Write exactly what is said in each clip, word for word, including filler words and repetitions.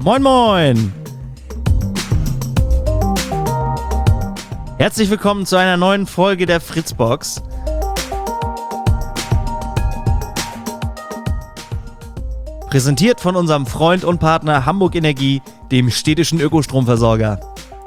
Moin Moin! Herzlich willkommen zu einer neuen Folge der Fritzbox. Präsentiert von unserem Freund und Partner Hamburg Energie, dem städtischen Ökostromversorger.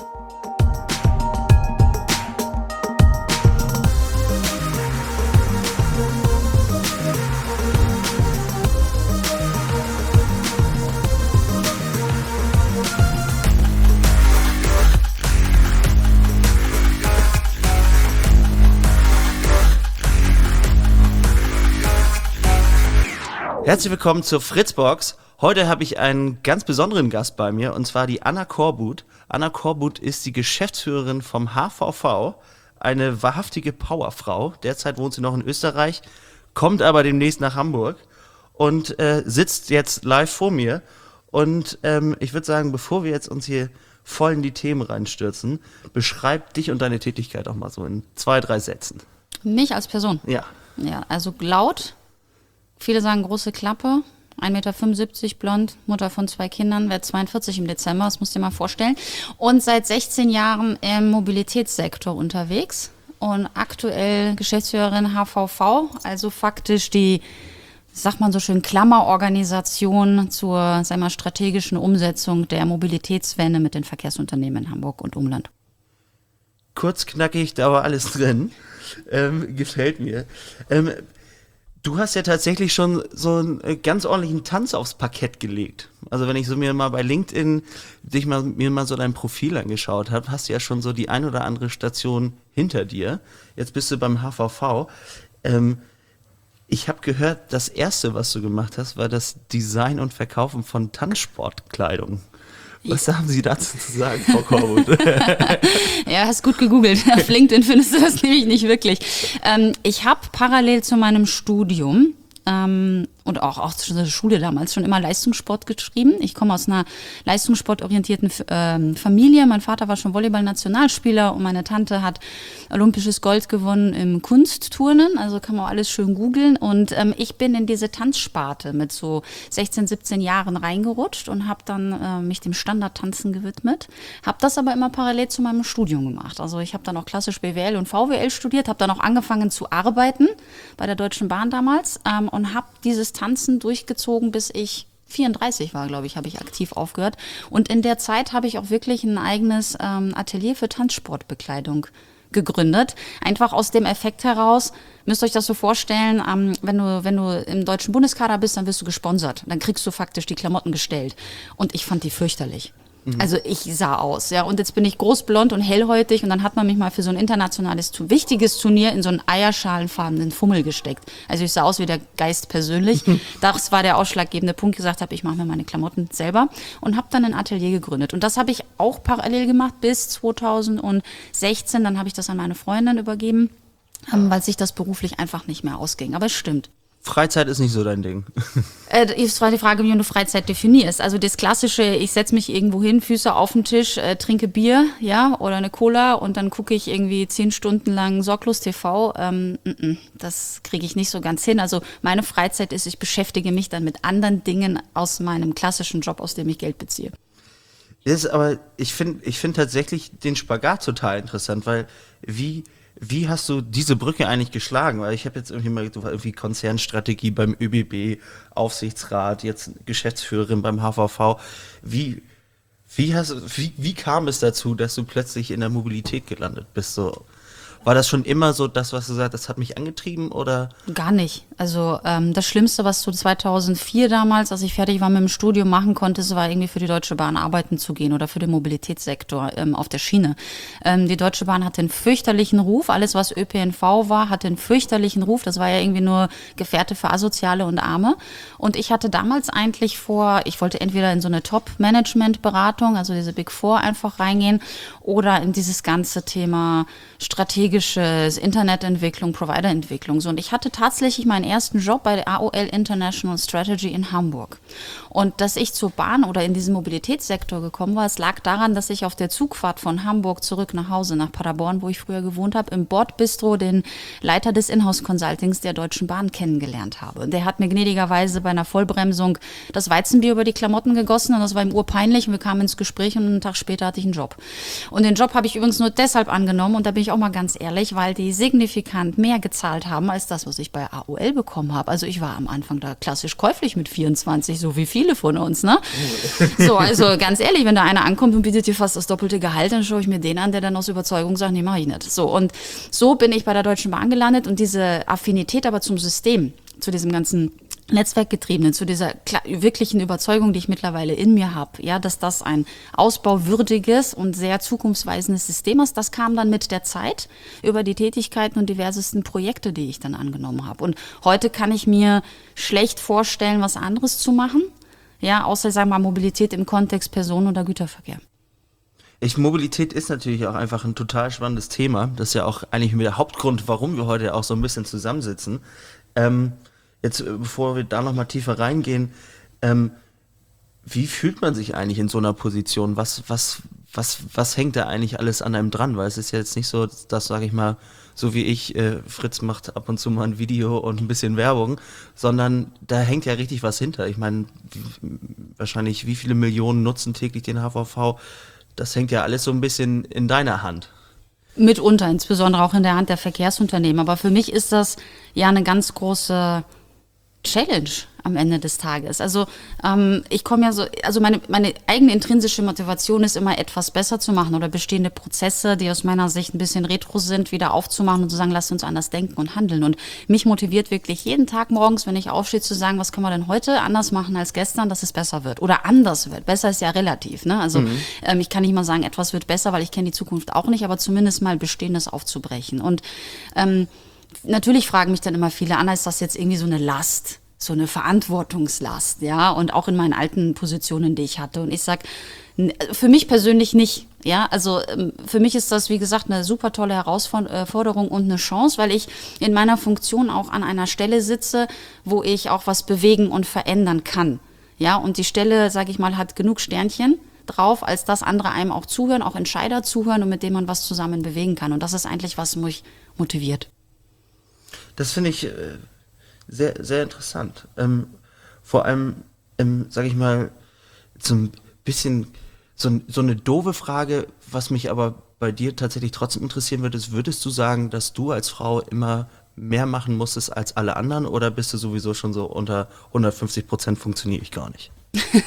Herzlich willkommen zur Fritzbox. Heute habe ich einen ganz besonderen Gast bei mir, und zwar die Anna Korbut. Anna Korbut ist die Geschäftsführerin vom H V V, eine wahrhaftige Powerfrau. Derzeit wohnt sie noch in Österreich, kommt aber demnächst nach Hamburg und äh, sitzt jetzt live vor mir. Und ähm, ich würde sagen, bevor wir jetzt uns hier voll in die Themen reinstürzen, beschreib dich und deine Tätigkeit auch mal so in zwei, drei Sätzen. Mich als Person? Ja. Ja, also laut. Viele sagen große Klappe, ein Meter fünfundsiebzig, blond, Mutter von zwei Kindern, werde zweiundvierzig im Dezember, das musst du dir mal vorstellen. Und seit sechzehn Jahren im Mobilitätssektor unterwegs und aktuell Geschäftsführerin H V V, also faktisch die, sagt man so schön, Klammerorganisation zur, sagen wir, strategischen Umsetzung der Mobilitätswende mit den Verkehrsunternehmen in Hamburg und Umland. Kurz, knackig, da war alles drin. Ähm, gefällt mir. Ähm, Du hast ja tatsächlich schon so einen ganz ordentlichen Tanz aufs Parkett gelegt. Also wenn ich so mir mal bei LinkedIn dich mal, mir mal so dein Profil angeschaut habe, hast du ja schon so die ein oder andere Station hinter dir. Jetzt bist du beim H V V. Ähm, ich habe gehört, das erste, was du gemacht hast, war das Design und Verkaufen von Tanzsportkleidung. Was haben Sie dazu zu sagen, Frau Korbut? Ja, hast gut gegoogelt. Auf LinkedIn findest du das nämlich nicht wirklich. Ähm, ich habe parallel zu meinem Studium ähm, und auch, auch zu der Schule damals schon immer Leistungssport geschrieben. Ich komme aus einer leistungssportorientierten ähm, Familie. Mein Vater war schon Volleyball-Nationalspieler und meine Tante hat olympisches Gold gewonnen im Kunstturnen. Also kann man auch alles schön googeln. Und ähm, ich bin in diese Tanzsparte mit so sechzehn, siebzehn Jahren reingerutscht und habe dann äh, mich dem Standardtanzen gewidmet. Habe das aber immer parallel zu meinem Studium gemacht. Also ich habe dann auch klassisch B W L und V W L studiert, habe dann auch angefangen zu arbeiten bei der Deutschen Bahn damals ähm, und habe dieses Tanzen durchgezogen, bis ich vierunddreißig war, glaube ich, habe ich aktiv aufgehört. Und in der Zeit habe ich auch wirklich ein eigenes ähm, Atelier für Tanzsportbekleidung gegründet. Einfach aus dem Effekt heraus, müsst ihr euch das so vorstellen, ähm, wenn du, wenn du im deutschen Bundeskader bist, dann wirst du gesponsert. Dann kriegst du faktisch die Klamotten gestellt. Und ich fand die fürchterlich. Also ich sah aus, ja, und jetzt bin ich großblond und hellhäutig und dann hat man mich mal für so ein internationales, wichtiges Turnier in so einen eierschalenfarbenen Fummel gesteckt. Also ich sah aus wie der Geist persönlich. Das war der ausschlaggebende Punkt, gesagt habe, ich mache mir meine Klamotten selber und habe dann ein Atelier gegründet. Und das habe ich auch parallel gemacht bis zweitausendsechzehn, dann habe ich das an meine Freundin übergeben, weil sich das beruflich einfach nicht mehr ausging. Aber es stimmt. Freizeit ist nicht so dein Ding. Äh, es war die Frage, wie du Freizeit definierst. Also das klassische, ich setze mich irgendwo hin, Füße auf den Tisch, äh, trinke Bier, ja, oder eine Cola und dann gucke ich irgendwie zehn Stunden lang Sorglos T V. Ähm, n-n, das kriege ich nicht so ganz hin. Also meine Freizeit ist, ich beschäftige mich dann mit anderen Dingen aus meinem klassischen Job, aus dem ich Geld beziehe. Ist aber, ich finde ich finde tatsächlich den Spagat total interessant, weil wie Wie hast du diese Brücke eigentlich geschlagen? Weil ich habe jetzt irgendwie mal du war irgendwie Konzernstrategie beim Ö B B, Aufsichtsrat, jetzt Geschäftsführerin beim H V V. Wie, wie, hast, wie, wie kam es dazu, dass du plötzlich in der Mobilität gelandet bist? So, war das schon immer so das, was du sagst, das hat mich angetrieben oder? Gar nicht. Also ähm, das Schlimmste, was du zweitausendvier damals, als ich fertig war mit dem Studium, machen konntest, war irgendwie für die Deutsche Bahn arbeiten zu gehen oder für den Mobilitätssektor ähm, auf der Schiene. Ähm, die Deutsche Bahn hatte einen fürchterlichen Ruf. Alles, was Ö P N V war, hatte einen fürchterlichen Ruf. Das war ja irgendwie nur Gefährte für Asoziale und Arme. Und ich hatte damals eigentlich vor, ich wollte entweder in so eine Top-Management-Beratung, also diese Big Four, einfach reingehen oder in dieses ganze Thema Strategie strategisches Internetentwicklung, Providerentwicklung. So, und ich hatte tatsächlich meinen ersten Job bei der A O L International Strategy in Hamburg. Und dass ich zur Bahn oder in diesen Mobilitätssektor gekommen war, es lag daran, dass ich auf der Zugfahrt von Hamburg zurück nach Hause, nach Paderborn, wo ich früher gewohnt habe, im Bordbistro den Leiter des Inhouse-Consultings der Deutschen Bahn kennengelernt habe. Der hat mir gnädigerweise bei einer Vollbremsung das Weizenbier über die Klamotten gegossen und das war ihm urpeinlich und wir kamen ins Gespräch und einen Tag später hatte ich einen Job. Und den Job habe ich übrigens nur deshalb angenommen und da bin ich auch mal ganz ehrlich, weil die signifikant mehr gezahlt haben als das, was ich bei A O L bekommen habe. Also ich war am Anfang da klassisch käuflich mit vierundzwanzig, so wie viele von uns, ne? So, also ganz ehrlich, wenn da einer ankommt und bietet dir fast das doppelte Gehalt, dann schaue ich mir den an, der dann aus Überzeugung sagt, nee, mach ich nicht. So, und so bin ich bei der Deutschen Bahn gelandet und diese Affinität aber zum System, zu diesem ganzen Netzwerkgetriebenen, zu dieser wirklichen Überzeugung, die ich mittlerweile in mir habe, ja, dass das ein ausbauwürdiges und sehr zukunftsweisendes System ist, das kam dann mit der Zeit über die Tätigkeiten und diversesten Projekte, die ich dann angenommen habe. Und heute kann ich mir schlecht vorstellen, was anderes zu machen, ja, außer, sagen wir mal, Mobilität im Kontext Personen- oder Güterverkehr. Ich, Mobilität ist natürlich auch einfach ein total spannendes Thema. Das ist ja auch eigentlich der Hauptgrund, warum wir heute auch so ein bisschen zusammensitzen. Ähm, jetzt, bevor wir da nochmal tiefer reingehen, ähm, wie fühlt man sich eigentlich in so einer Position? Was, was, was, was hängt da eigentlich alles an einem dran? Weil es ist ja jetzt nicht so, dass, sage ich mal, so wie ich, äh, Fritz macht ab und zu mal ein Video und ein bisschen Werbung, sondern da hängt ja richtig was hinter. Ich meine, wahrscheinlich wie viele Millionen nutzen täglich den H V V? Das hängt ja alles so ein bisschen in deiner Hand. Mitunter, insbesondere auch in der Hand der Verkehrsunternehmen. Aber für mich ist das ja eine ganz große Challenge am Ende des Tages. Also ähm, ich komme ja so, also meine, meine eigene intrinsische Motivation ist immer, etwas besser zu machen oder bestehende Prozesse, die aus meiner Sicht ein bisschen retro sind, wieder aufzumachen und zu sagen, lasst uns anders denken und handeln. Und mich motiviert wirklich jeden Tag morgens, wenn ich aufstehe, zu sagen, was können wir denn heute anders machen als gestern, dass es besser wird oder anders wird. Besser ist ja relativ, ne? Also mhm. ähm, ich kann nicht mal sagen, etwas wird besser, weil ich kenne die Zukunft auch nicht, aber zumindest mal Bestehendes aufzubrechen. Und ähm, natürlich fragen mich dann immer viele, Anna, ist das jetzt irgendwie so eine Last? So eine Verantwortungslast, ja, und auch in meinen alten Positionen, die ich hatte. Und ich sag, für mich persönlich nicht, ja, also für mich ist das, wie gesagt, eine super tolle Herausforderung und eine Chance, weil ich in meiner Funktion auch an einer Stelle sitze, wo ich auch was bewegen und verändern kann, ja, und die Stelle, sage ich mal, hat genug Sternchen drauf, als dass andere einem auch zuhören, auch Entscheider zuhören und mit denen man was zusammen bewegen kann. Und das ist eigentlich, was mich motiviert. Das finde ich äh Sehr, sehr interessant. Ähm, vor allem, ähm, sage ich mal, so ein bisschen, so, so eine doofe Frage, was mich aber bei dir tatsächlich trotzdem interessieren würde, ist, würdest du sagen, dass du als Frau immer mehr machen musstest als alle anderen oder bist du sowieso schon so unter hundertfünfzig Prozent funktioniere ich gar nicht?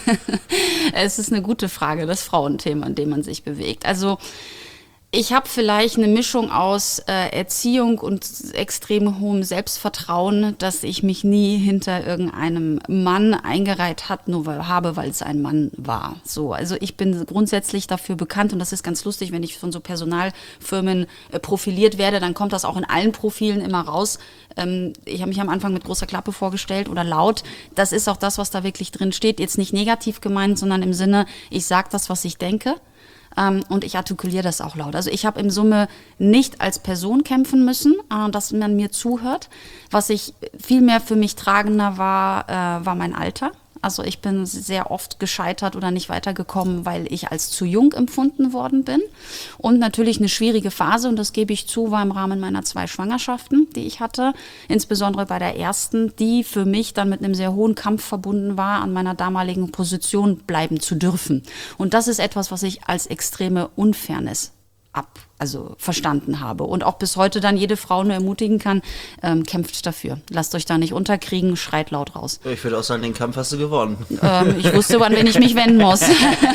Es ist eine gute Frage, das Frauenthema, in dem man sich bewegt. Also ich habe vielleicht eine Mischung aus äh, Erziehung und extrem hohem Selbstvertrauen, dass ich mich nie hinter irgendeinem Mann eingereiht hat, nur weil, habe, weil es ein Mann war. So, also ich bin grundsätzlich dafür bekannt und das ist ganz lustig, wenn ich von so Personalfirmen äh, profiliert werde, dann kommt das auch in allen Profilen immer raus. Ähm, ich habe mich am Anfang mit großer Klappe vorgestellt oder laut. Das ist auch das, was da wirklich drin steht. Jetzt nicht negativ gemeint, sondern im Sinne, ich sage das, was ich denke. Um, und ich artikuliere das auch laut. Also ich habe im Summe nicht als Person kämpfen müssen, uh, dass man mir zuhört. Was ich viel mehr für mich tragender war, uh, war mein Alter. Also ich bin sehr oft gescheitert oder nicht weitergekommen, weil ich als zu jung empfunden worden bin. Und natürlich eine schwierige Phase, und das gebe ich zu, war im Rahmen meiner zwei Schwangerschaften, die ich hatte. Insbesondere bei der ersten, die für mich dann mit einem sehr hohen Kampf verbunden war, an meiner damaligen Position bleiben zu dürfen. Und das ist etwas, was ich als extreme Unfairness ab, also verstanden habe. Und auch bis heute dann jede Frau nur ermutigen kann, ähm, kämpft dafür. Lasst euch da nicht unterkriegen, schreit laut raus. Ich würde auch sagen, den Kampf hast du gewonnen. Ähm, ich wusste, an wen ich mich wenden muss.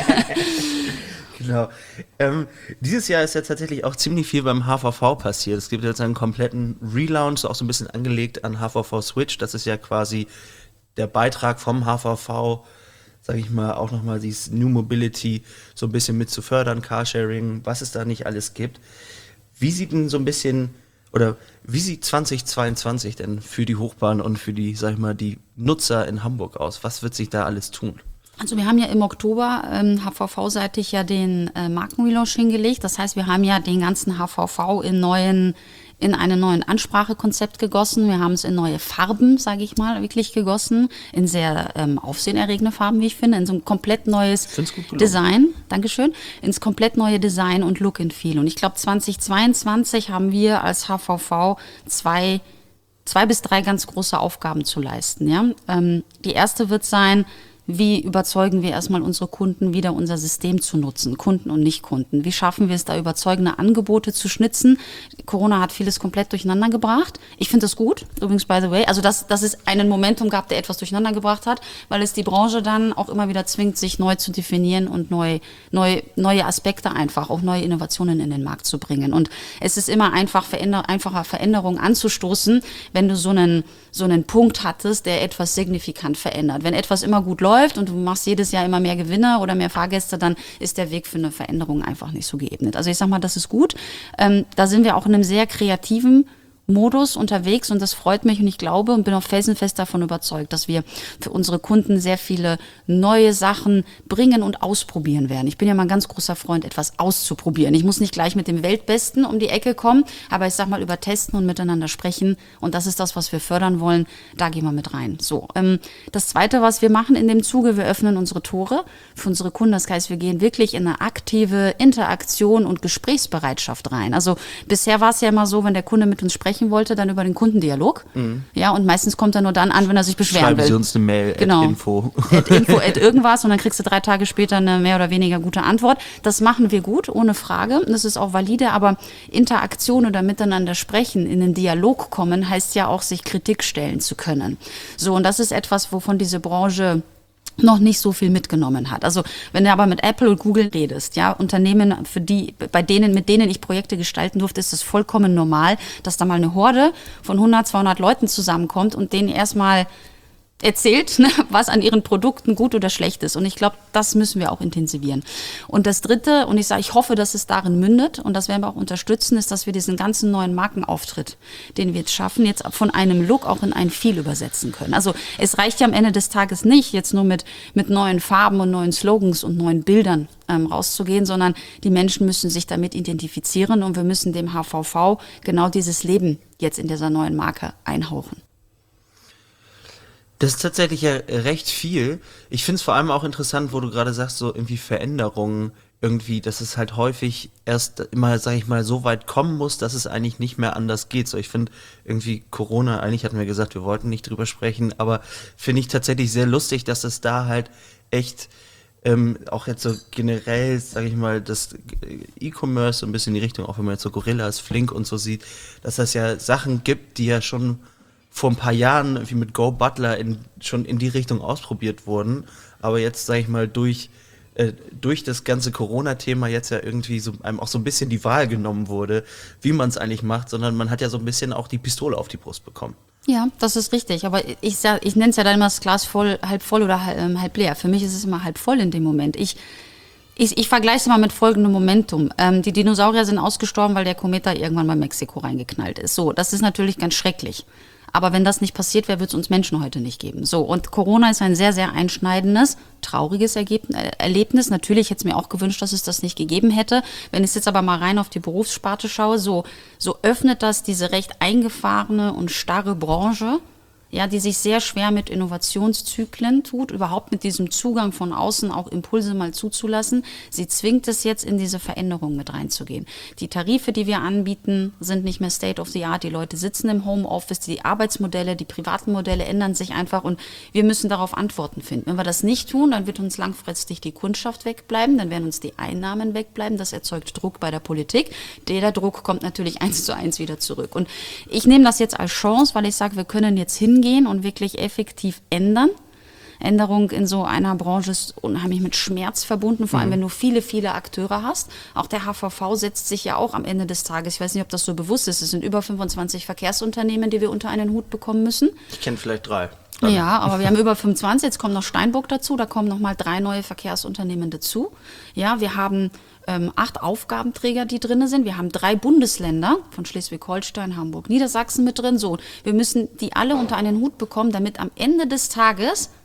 Genau. Ähm, dieses Jahr ist ja tatsächlich auch ziemlich viel beim H V V passiert. Es gibt jetzt einen kompletten Relaunch, auch so ein bisschen angelegt an H V V Switch. Das ist ja quasi der Beitrag vom H V V, sage ich mal, auch nochmal dieses New Mobility so ein bisschen mit zu fördern, Carsharing, was es da nicht alles gibt. Wie sieht denn so ein bisschen, oder wie sieht zwanzig zweiundzwanzig denn für die Hochbahn und für die, sag ich mal, die Nutzer in Hamburg aus? Was wird sich da alles tun? Also wir haben ja im Oktober ähm, H V V-seitig ja den äh, Markenrelaunch hingelegt. Das heißt, wir haben ja den ganzen H V V in neuen in einen neuen Ansprachekonzept gegossen. Wir haben es in neue Farben, sage ich mal, wirklich gegossen. In sehr ähm, aufsehenerregende Farben, wie ich finde. In so ein komplett neues Design. Dankeschön. Ins komplett neue Design und Look and Feel. Und ich glaube, zweitausendzweiundzwanzig haben wir als H V V zwei, zwei bis drei ganz große Aufgaben zu leisten. Ja? Ähm, die erste wird sein, wie überzeugen wir erstmal unsere Kunden, wieder unser System zu nutzen, Kunden und Nicht-Kunden? Wie schaffen wir es da, überzeugende Angebote zu schnitzen? Corona hat vieles komplett durcheinander gebracht. Ich finde das gut, übrigens, by the way. Also, dass, dass es einen Momentum gab, der etwas durcheinander gebracht hat, weil es die Branche dann auch immer wieder zwingt, sich neu zu definieren und neu, neu, neue Aspekte einfach, auch neue Innovationen in den Markt zu bringen. Und es ist immer einfach, veränder, einfacher Veränderungen anzustoßen, wenn du so einen, so einen Punkt hattest, der etwas signifikant verändert. Wenn etwas immer gut läuft, und du machst jedes Jahr immer mehr Gewinner oder mehr Fahrgäste, dann ist der Weg für eine Veränderung einfach nicht so geebnet. Also ich sag mal, das ist gut. Ähm, da sind wir auch in einem sehr kreativen Modus unterwegs und das freut mich und ich glaube und bin auch felsenfest davon überzeugt, dass wir für unsere Kunden sehr viele neue Sachen bringen und ausprobieren werden. Ich bin ja mal ein ganz großer Freund, etwas auszuprobieren. Ich muss nicht gleich mit dem Weltbesten um die Ecke kommen, aber ich sag mal über Testen und miteinander sprechen und das ist das, was wir fördern wollen. Da gehen wir mit rein. So, ähm, das Zweite, was wir machen in dem Zuge, wir öffnen unsere Tore für unsere Kunden. Das heißt, wir gehen wirklich in eine aktive Interaktion und Gesprächsbereitschaft rein. Also bisher war es ja immer so, wenn der Kunde mit uns sprechen wollte, dann über den Kundendialog. Mhm. Ja, und meistens kommt er nur dann an, wenn er sich beschweren Schreiben will. Sie uns eine Mail, genau. at info. At info, at irgendwas und dann kriegst du drei Tage später eine mehr oder weniger gute Antwort. Das machen wir gut, ohne Frage. Das ist auch valide, aber Interaktion oder miteinander sprechen, in den Dialog kommen, heißt ja auch, sich Kritik stellen zu können. So, und das ist etwas, wovon diese Branche noch nicht so viel mitgenommen hat. Also wenn du aber mit Apple und Google redest, ja, Unternehmen, für die, bei denen, mit denen ich Projekte gestalten durfte, ist es vollkommen normal, dass da mal eine Horde von hundert, zweihundert Leuten zusammenkommt und denen erstmal erzählt, ne, was an ihren Produkten gut oder schlecht ist. Und ich glaube, das müssen wir auch intensivieren. Und das Dritte, und ich sage, ich hoffe, dass es darin mündet, und das werden wir auch unterstützen, ist, dass wir diesen ganzen neuen Markenauftritt, den wir jetzt schaffen, jetzt von einem Look auch in ein Feel übersetzen können. Also es reicht ja am Ende des Tages nicht, jetzt nur mit, mit neuen Farben und neuen Slogans und neuen Bildern ähm, rauszugehen, sondern die Menschen müssen sich damit identifizieren und wir müssen dem H V V genau dieses Leben jetzt in dieser neuen Marke einhauchen. Das ist tatsächlich ja recht viel. Ich finde es vor allem auch interessant, wo du gerade sagst, so irgendwie Veränderungen irgendwie, dass es halt häufig erst immer, sag ich mal, so weit kommen muss, dass es eigentlich nicht mehr anders geht. So, ich finde irgendwie Corona, eigentlich hatten wir gesagt, wir wollten nicht drüber sprechen, aber finde ich tatsächlich sehr lustig, dass es da halt echt ähm, auch jetzt so generell, sag ich mal, das E-Commerce so ein bisschen in die Richtung, auch wenn man jetzt so Gorillas, Flink und so sieht, dass das ja Sachen gibt, die ja schon vor ein paar Jahren wie mit Go Butler in, schon in die Richtung ausprobiert wurden, aber jetzt, sag ich mal, durch, äh, durch das ganze Corona-Thema jetzt ja irgendwie so einem auch so ein bisschen die Wahl genommen wurde, wie man es eigentlich macht, sondern man hat ja so ein bisschen auch die Pistole auf die Brust bekommen. Ja, das ist richtig, aber ich, ich nenne es ja dann immer das Glas voll, halb voll oder halb, halb leer. Für mich ist es immer halb voll in dem Moment. Ich Ich, ich vergleiche es mal mit folgendem Momentum. Ähm, die Dinosaurier sind ausgestorben, weil der Komet da irgendwann bei Mexiko reingeknallt ist. So, das ist natürlich ganz schrecklich. Aber wenn das nicht passiert wäre, würde es uns Menschen heute nicht geben. So, und Corona ist ein sehr, sehr einschneidendes, trauriges Ergebnis, äh, Erlebnis. Natürlich hätte es mir auch gewünscht, dass es das nicht gegeben hätte. Wenn ich jetzt aber mal rein auf die Berufssparte schaue, so, so öffnet das diese recht eingefahrene und starre Branche, ja, die sich sehr schwer mit Innovationszyklen tut, überhaupt mit diesem Zugang von außen auch Impulse mal zuzulassen. Sie zwingt es jetzt, in diese Veränderung mit reinzugehen. Die Tarife, die wir anbieten, sind nicht mehr State of the Art. Die Leute sitzen im Homeoffice, die Arbeitsmodelle, die privaten Modelle ändern sich einfach und wir müssen darauf Antworten finden. Wenn wir das nicht tun, dann wird uns langfristig die Kundschaft wegbleiben, dann werden uns die Einnahmen wegbleiben. Das erzeugt Druck bei der Politik. Der Druck kommt natürlich eins zu eins wieder zurück. Und ich nehme das jetzt als Chance, weil ich sage, wir können jetzt hingehen und wirklich effektiv ändern. Änderung in so einer Branche ist unheimlich mit Schmerz verbunden, vor allem wenn du viele, viele Akteure hast. Auch der H V V setzt sich ja auch am Ende des Tages, ich weiß nicht, ob das so bewusst ist, es sind über fünfundzwanzig Verkehrsunternehmen, die wir unter einen Hut bekommen müssen. Ich kenne vielleicht drei. Dann. Ja, aber wir haben über fünfundzwanzig, jetzt kommt noch Steinbock dazu, da kommen nochmal drei neue Verkehrsunternehmen dazu. Ja, wir haben ähm, acht Aufgabenträger, die drin sind. Wir haben drei Bundesländer von Schleswig-Holstein, Hamburg, Niedersachsen mit drin. So, wir müssen die alle unter einen Hut bekommen, damit am Ende des Tages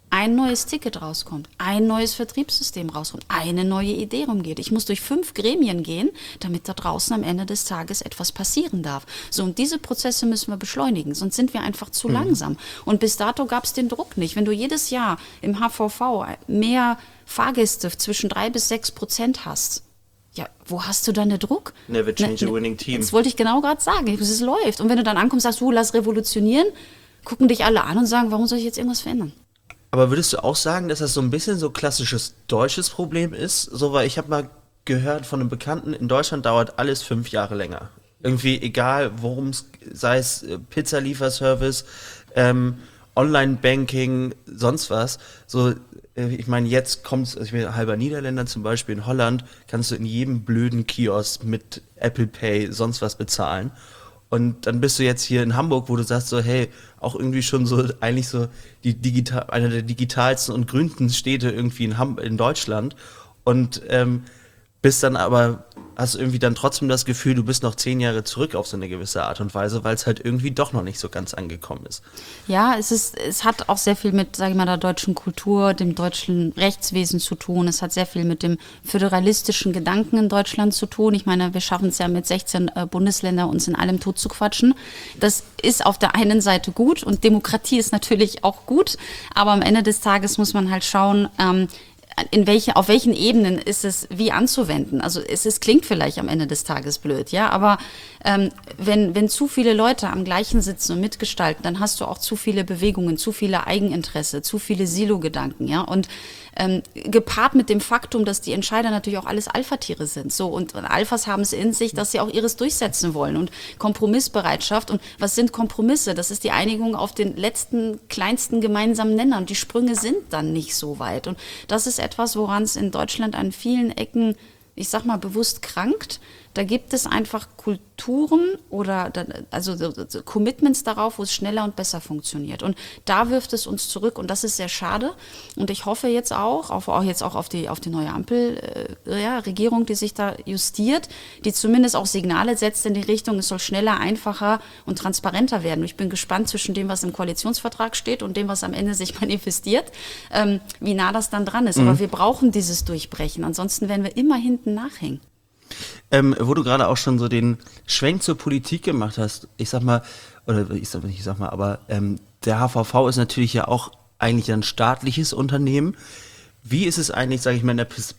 ein neues Ticket rauskommt, ein neues Vertriebssystem rauskommt, eine neue Idee rumgeht. Ich muss durch fünf Gremien gehen, damit da draußen am Ende des Tages etwas passieren darf. So, und diese Prozesse müssen wir beschleunigen, sonst sind wir einfach zu mhm. langsam. Und bis dato gab es den Druck nicht. Wenn du jedes Jahr im H V V mehr Fahrgäste zwischen drei bis sechs Prozent hast, ja, wo hast du dann den Druck? Never change ne, a winning team. Das wollte ich genau gerade sagen, es läuft. Und wenn du dann ankommst und sagst, du, lass revolutionieren, gucken dich alle an und sagen, warum soll ich jetzt irgendwas verändern? Aber würdest du auch sagen, dass das so ein bisschen so klassisches deutsches Problem ist? So, weil ich habe mal gehört von einem Bekannten, in Deutschland dauert alles fünf Jahre länger. Irgendwie egal, worum es, sei es Pizzalieferservice, ähm, Online-Banking, sonst was. So, äh, ich meine, jetzt kommt es, also ich bin halber Niederländer zum Beispiel, in Holland kannst du in jedem blöden Kiosk mit Apple Pay sonst was bezahlen. Und dann bist du jetzt hier in Hamburg, wo du sagst so, hey, auch irgendwie schon so, eigentlich so die digital, eine der digitalsten und grünsten Städte irgendwie in, Ham- in Deutschland. Und ähm, bist dann aber, hast irgendwie dann trotzdem das Gefühl, du bist noch zehn Jahre zurück auf so eine gewisse Art und Weise, weil es halt irgendwie doch noch nicht so ganz angekommen ist. Ja, es ist, es hat auch sehr viel mit, sage ich mal, der deutschen Kultur, dem deutschen Rechtswesen zu tun. Es hat sehr viel mit dem föderalistischen Gedanken in Deutschland zu tun. Ich meine, wir schaffen es ja mit sechzehn äh, Bundesländern, uns in allem tot zu quatschen. Das ist auf der einen Seite gut und Demokratie ist natürlich auch gut, aber am Ende des Tages muss man halt schauen, ähm, in welche, auf welchen Ebenen ist es wie anzuwenden. Also es, es klingt vielleicht am Ende des Tages blöd, ja, aber ähm, wenn, wenn zu viele Leute am gleichen sitzen und mitgestalten, dann hast du auch zu viele Bewegungen, zu viele Eigeninteresse, zu viele Silo-Gedanken, ja, und ähm, gepaart mit dem Faktum, dass die Entscheider natürlich auch alles Alpha-Tiere sind, so, und, und Alphas haben es in sich, dass sie auch ihres durchsetzen wollen und Kompromissbereitschaft. Und was sind Kompromisse? Das ist die Einigung auf den letzten, kleinsten gemeinsamen Nenner, und die Sprünge sind dann nicht so weit, und das ist etwas, woran es in Deutschland an vielen Ecken, ich sag mal, bewusst krankt. Da gibt es einfach Kulturen oder also Commitments darauf, wo es schneller und besser funktioniert. Und da wirft es uns zurück, und das ist sehr schade. Und ich hoffe jetzt auch, auf, auch jetzt auch auf die, auf die neue Ampel-Regierung, äh, ja, die sich da justiert, die zumindest auch Signale setzt in die Richtung, es soll schneller, einfacher und transparenter werden. Und ich bin gespannt zwischen dem, was im Koalitionsvertrag steht, und dem, was am Ende sich manifestiert, ähm, wie nah das dann dran ist. Mhm. Aber wir brauchen dieses Durchbrechen, ansonsten werden wir immer hinten nachhängen. Ähm, wo du gerade auch schon so den Schwenk zur Politik gemacht hast, ich sag mal, oder ich sag, ich sag mal, aber ähm, der H V V ist natürlich ja auch eigentlich ein staatliches Unternehmen. Wie ist es eigentlich, sage ich mal, in der P-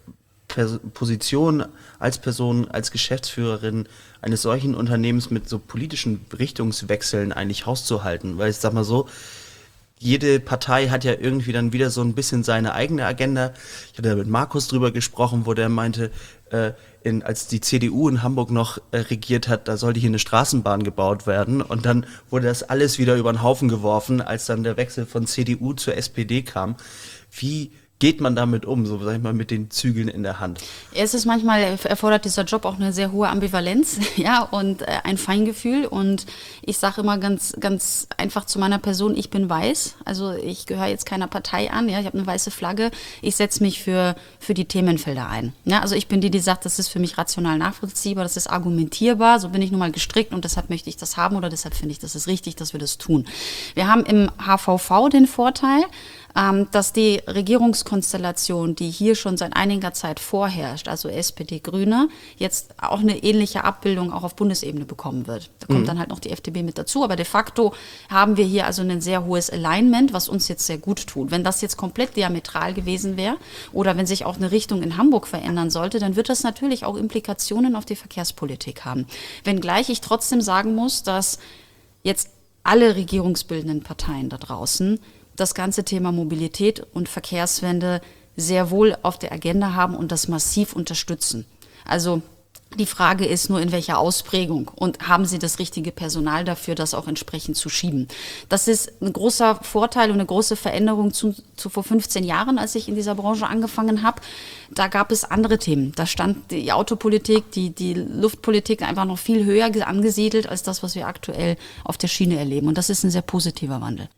P- Position als Person, als Geschäftsführerin eines solchen Unternehmens mit so politischen Richtungswechseln eigentlich hauszuhalten? Weil ich sag mal so, jede Partei hat ja irgendwie dann wieder so ein bisschen seine eigene Agenda. Ich hatte mit Markus drüber gesprochen, wo der meinte, äh, in, als die C D U in Hamburg noch äh, regiert hat, da sollte hier eine Straßenbahn gebaut werden. Und dann wurde das alles wieder über den Haufen geworfen, als dann der Wechsel von C D U zur S P D kam. Wie geht man damit um, so sag ich mal, mit den Zügeln in der Hand? Es ist manchmal, erfordert dieser Job auch eine sehr hohe Ambivalenz, ja, und äh, ein Feingefühl. Und ich sage immer ganz, ganz einfach zu meiner Person, ich bin weiß. Also ich gehöre jetzt keiner Partei an, ja, ich habe eine weiße Flagge. Ich setze mich für, für die Themenfelder ein. Ja, also ich bin die, die sagt, das ist für mich rational nachvollziehbar, das ist argumentierbar, so bin ich nun mal gestrickt, und deshalb möchte ich das haben, oder deshalb finde ich, das ist richtig, dass wir das tun. Wir haben im H V V den Vorteil, dass die Regierungskonstellation, die hier schon seit einiger Zeit vorherrscht, also S P D, Grüne, jetzt auch eine ähnliche Abbildung auch auf Bundesebene bekommen wird. Da kommt mhm. dann halt noch die F D P mit dazu, aber de facto haben wir hier also ein sehr hohes Alignment, was uns jetzt sehr gut tut. Wenn das jetzt komplett diametral gewesen wäre oder wenn sich auch eine Richtung in Hamburg verändern sollte, dann wird das natürlich auch Implikationen auf die Verkehrspolitik haben. Wenngleich ich trotzdem sagen muss, dass jetzt alle regierungsbildenden Parteien da draußen das ganze Thema Mobilität und Verkehrswende sehr wohl auf der Agenda haben und das massiv unterstützen. Also die Frage ist nur, in welcher Ausprägung, und haben sie das richtige Personal dafür, das auch entsprechend zu schieben. Das ist ein großer Vorteil und eine große Veränderung zu, zu vor fünfzehn Jahren, als ich in dieser Branche angefangen habe. Da gab es andere Themen. Da stand die Autopolitik, die, die Luftpolitik einfach noch viel höher angesiedelt als das, was wir aktuell auf der Schiene erleben. Und das ist ein sehr positiver Wandel.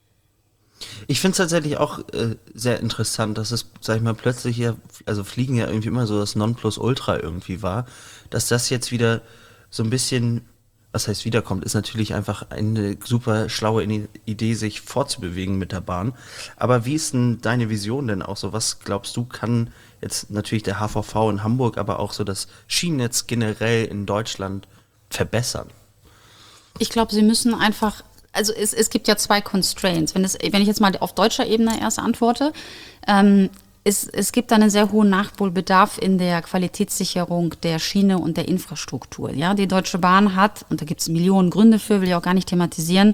Ich finde es tatsächlich auch äh, sehr interessant, dass es, sag ich mal, plötzlich ja, also Fliegen ja irgendwie immer so das Nonplusultra irgendwie war, dass das jetzt wieder so ein bisschen was heißt wiederkommt, ist natürlich einfach eine super schlaue Idee, sich fortzubewegen mit der Bahn. Aber wie ist denn deine Vision denn auch so? Was glaubst du, kann jetzt natürlich der H V V in Hamburg, aber auch so das Schienennetz generell in Deutschland verbessern? Ich glaube, sie müssen einfach, also es, es gibt ja zwei Constraints. Wenn, es, wenn ich jetzt mal auf deutscher Ebene erst antworte, ähm, Es, es gibt einen sehr hohen Nachholbedarf in der Qualitätssicherung der Schiene und der Infrastruktur. Ja, die Deutsche Bahn hat, und da gibt es Millionen Gründe für, will ich auch gar nicht thematisieren,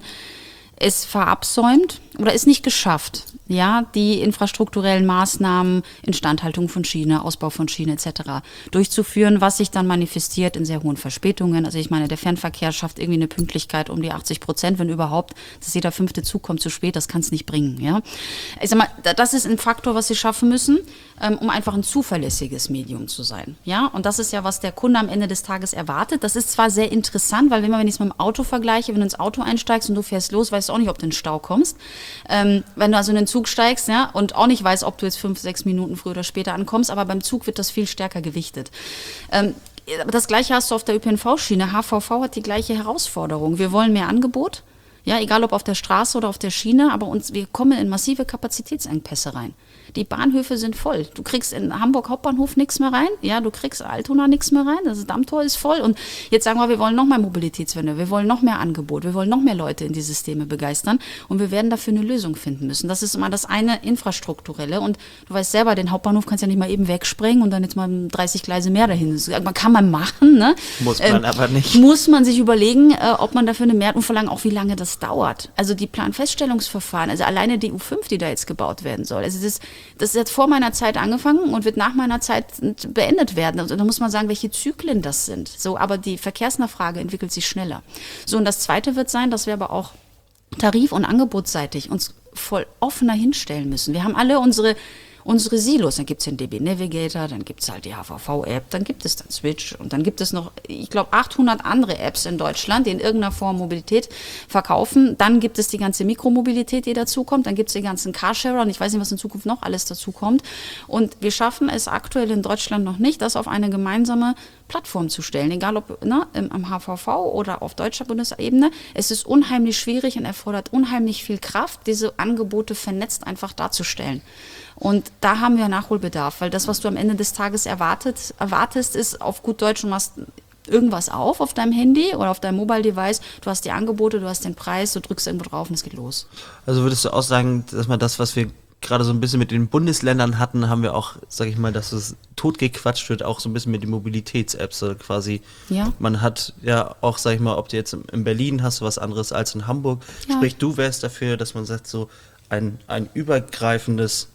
es verabsäumt oder ist nicht geschafft, ja, die infrastrukturellen Maßnahmen, Instandhaltung von Schiene, Ausbau von Schiene et cetera durchzuführen, was sich dann manifestiert in sehr hohen Verspätungen. Also ich meine, der Fernverkehr schafft irgendwie eine Pünktlichkeit um die achtzig Prozent, wenn überhaupt, dass jeder fünfte Zug kommt zu spät, das kann es nicht bringen. Ja. Ich sag mal, das ist ein Faktor, was sie schaffen müssen, um einfach ein zuverlässiges Medium zu sein. Ja. Und das ist ja, was der Kunde am Ende des Tages erwartet. Das ist zwar sehr interessant, weil wenn man, wenn ich es mit dem Auto vergleiche, wenn du ins Auto einsteigst und du fährst los, weißt du auch nicht, ob du in den Stau kommst. Ähm, wenn du also in den Zug steigst, ja, und auch nicht weißt, ob du jetzt fünf, sechs Minuten früher oder später ankommst, aber beim Zug wird das viel stärker gewichtet. Ähm, das Gleiche hast du auf der Ö P N V-Schiene. H V V hat die gleiche Herausforderung. Wir wollen mehr Angebot, ja, egal ob auf der Straße oder auf der Schiene, aber uns, wir kommen in massive Kapazitätsengpässe rein. Die Bahnhöfe sind voll. Du kriegst in Hamburg Hauptbahnhof nichts mehr rein. Ja, du kriegst Altona nichts mehr rein. Das Dammtor ist voll. Und jetzt sagen wir, wir wollen noch mehr Mobilitätswende. Wir wollen noch mehr Angebot. Wir wollen noch mehr Leute in die Systeme begeistern. Und wir werden dafür eine Lösung finden müssen. Das ist immer das eine Infrastrukturelle. Und du weißt selber, den Hauptbahnhof kannst du ja nicht mal eben wegsprengen und dann jetzt mal dreißig Gleise mehr dahin. Das kann man machen. Ne? Muss man ähm, aber nicht. Muss man sich überlegen, äh, ob man dafür eine Mehrheit und verlangen, auch wie lange das dauert. Also die Planfeststellungsverfahren, also alleine die U fünf, die da jetzt gebaut werden soll. Also das, das ist jetzt vor meiner Zeit angefangen und wird nach meiner Zeit beendet werden. Also da muss man sagen, welche Zyklen das sind. So, aber die Verkehrsnachfrage entwickelt sich schneller. So, und das Zweite wird sein, dass wir aber auch tarif- und angebotsseitig uns voll offener hinstellen müssen. Wir haben alle unsere Unsere Silos, dann gibt es den D B Navigator, dann gibt es halt die H V V-App, dann gibt es dann Switch und dann gibt es noch, ich glaube, achthundert andere Apps in Deutschland, die in irgendeiner Form Mobilität verkaufen. Dann gibt es die ganze Mikromobilität, die dazukommt, dann gibt es die ganzen Carsharer und ich weiß nicht, was in Zukunft noch alles dazukommt. Und wir schaffen es aktuell in Deutschland noch nicht, das auf eine gemeinsame Plattform zu stellen, egal ob ne, am H V V oder auf deutscher Bundesebene. Es ist unheimlich schwierig und erfordert unheimlich viel Kraft, diese Angebote vernetzt einfach darzustellen. Und da haben wir Nachholbedarf, weil das, was du am Ende des Tages erwartet, erwartest, ist auf gut Deutsch, du machst irgendwas auf auf deinem Handy oder auf deinem Mobile-Device, du hast die Angebote, du hast den Preis, du drückst irgendwo drauf und es geht los. Also würdest du auch sagen, dass man das, was wir gerade so ein bisschen mit den Bundesländern hatten, haben wir auch, sag ich mal, dass es totgequatscht wird, auch so ein bisschen mit den Mobilitäts-Apps so quasi. Ja. Man hat ja auch, sag ich mal, ob du jetzt in Berlin hast du was anderes als in Hamburg. Ja. Sprich, du wärst dafür, dass man sagt, so ein, ein übergreifendes,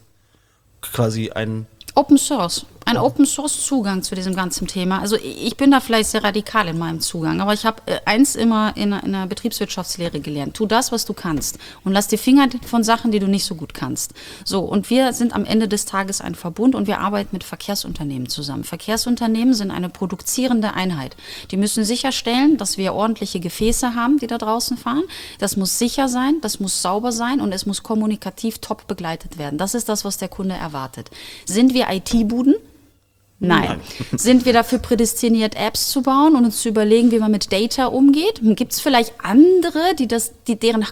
quasi ein Open Source. Ein Open Source Zugang zu diesem ganzen Thema. Also ich bin da vielleicht sehr radikal in meinem Zugang, aber ich habe äh, eins immer in einer, in einer Betriebswirtschaftslehre gelernt. Tu das, was du kannst und lass die Finger von Sachen, die du nicht so gut kannst. So, und wir sind am Ende des Tages ein Verbund und wir arbeiten mit Verkehrsunternehmen zusammen. Verkehrsunternehmen sind eine produzierende Einheit. Die müssen sicherstellen, dass wir ordentliche Gefäße haben, die da draußen fahren. Das muss sicher sein, das muss sauber sein und es muss kommunikativ top begleitet werden. Das ist das, was der Kunde erwartet. Sind wir I T-Buden? Nein. Nein. Sind wir dafür prädestiniert, Apps zu bauen und uns zu überlegen, wie man mit Data umgeht? Gibt es vielleicht andere, die das, die deren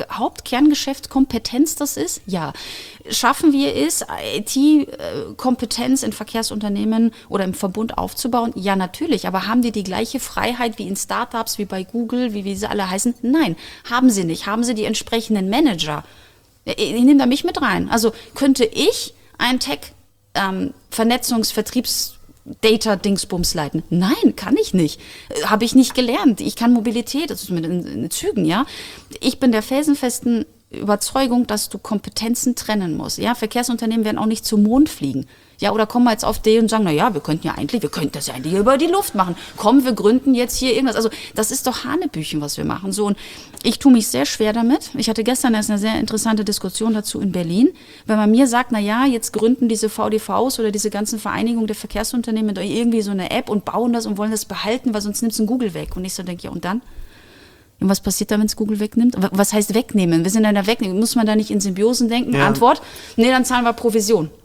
Hauptkerngeschäftskompetenz das ist? Ja. Schaffen wir es, I T-Kompetenz in Verkehrsunternehmen oder im Verbund aufzubauen? Ja, natürlich. Aber haben die die gleiche Freiheit wie in Startups, wie bei Google, wie, wie sie alle heißen? Nein, haben sie nicht. Haben sie die entsprechenden Manager? Ich, ich nehme da mich mit rein. Also könnte ich ein Tech Ähm, Vernetzungs-, Vertriebs-, Data-Dingsbums leiten. Nein, kann ich nicht. Äh, Habe ich nicht gelernt. Ich kann Mobilität, also mit in, in Zügen, ja. Ich bin der felsenfesten Überzeugung, dass du Kompetenzen trennen musst. Ja, Verkehrsunternehmen werden auch nicht zum Mond fliegen. Ja, oder kommen wir jetzt auf die und sagen, na ja, wir könnten ja eigentlich, wir könnten das ja eigentlich über die Luft machen. Komm, wir gründen jetzt hier irgendwas. Also das ist doch Hanebüchen, was wir machen. So, und ich tue mich sehr schwer damit. Ich hatte gestern erst eine sehr interessante Diskussion dazu in Berlin. Wenn man mir sagt, na ja, jetzt gründen diese V D Vs oder diese ganzen Vereinigungen der Verkehrsunternehmen mit irgendwie so eine App und bauen das und wollen das behalten, weil sonst nimmt es ein Google weg. Und ich so denke, ja, und dann? Und was passiert da, wenn es Google wegnimmt? Was heißt wegnehmen? Wir sind in der Wegnehmen. Muss man da nicht in Symbiosen denken? Ja. Antwort, nee, dann zahlen wir Provision.